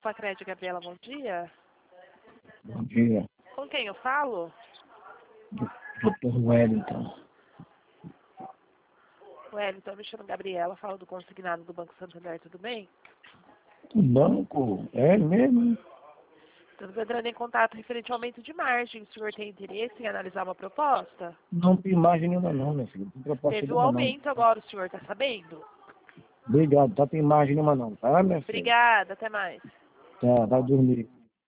Facred, Gabriela, bom dia. Bom dia. Com quem eu falo? Doutor Wellington. Wellington, me chamo Gabriela, falo do consignado do Banco Santander, tudo bem? O banco? É mesmo? Estamos entrando em contato referente ao aumento de margem. O senhor tem interesse em analisar uma proposta? Não tem margem nenhuma não, meu filho. Não tem proposta Teve o nenhuma não. aumento agora, o senhor está sabendo? Obrigado, tá tem margem nenhuma não, tá, minha filha? Obrigada, até mais. Tá, vai dormir.